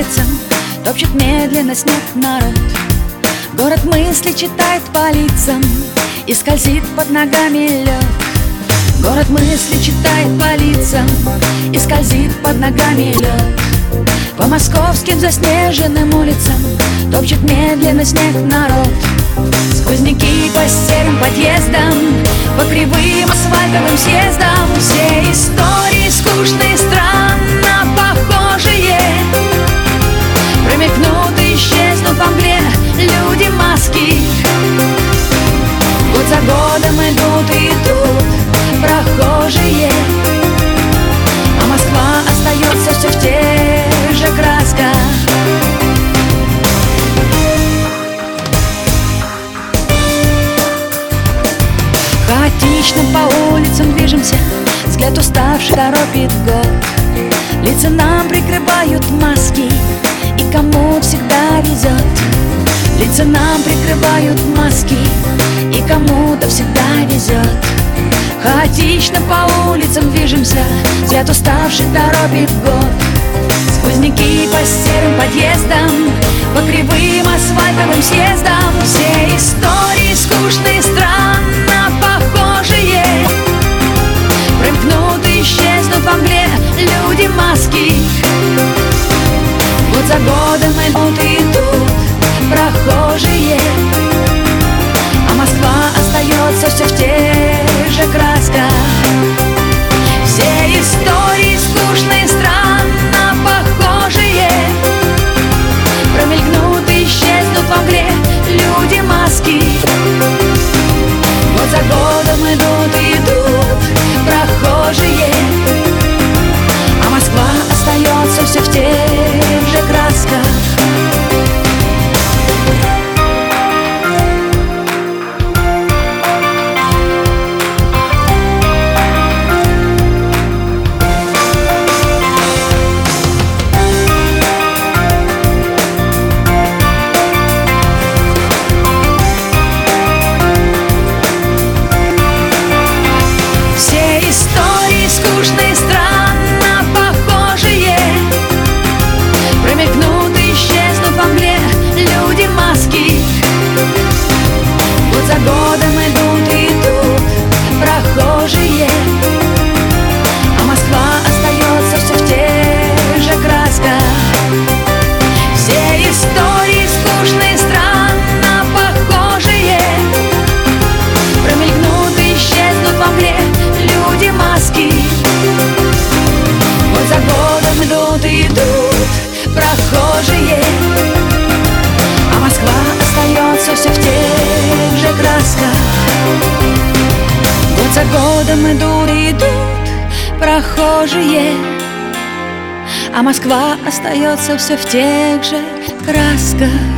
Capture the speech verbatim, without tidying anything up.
улицам топчет медленно снег народ. Город мысли читает по лицам и скользит под ногами лед. Город мысли читает по лицам и скользит под ногами лед. По московским заснеженным улицам топчет медленно снег народ. Сквозняки по серым подъездам, по кривым асфальтовым съездам. Все истории скучные, странно похожие, промелькнут и исчезнут во мгле люди-маски. Год за годом идут и идут прохожие, а Москва остается все в тех же красках. Хаотично по улицам движемся, взгляд уставший торопит год. Лица нам прикрывают маски, и кому всегда везет. Лица нам прикрывают маски, и кому-то всегда везет. Хаотично по улицам движемся, взгляд уставший торопит год. Сквозняки по серым подъездам, по кривым асфальтовым съездам. Все истории скучные, странно похожие, промелькнут и исчезнут во мгле люди-маски. Год за годом идут и идут прохожие, а Москва остается все в тех же красках. Все истории скучные, странно похожие, промелькнут и исчезнут во мгле люди-маски. Год за годом идут и идут прохожие, а Москва остается все в тех же красках. Скучные, странно похожие, промелькнут и исчезнут во мгле люди-маски. Год за годом идут и идут прохожие, а Москва остается все в тех же красках. Все истории скучные, странно похожие, промелькнут и исчезнут во мгле люди-маски. Год за годом идут и идут прохожие, а Москва остается все в тех же красках. Год за годом идут и идут прохожие, а Москва остается все в тех же красках.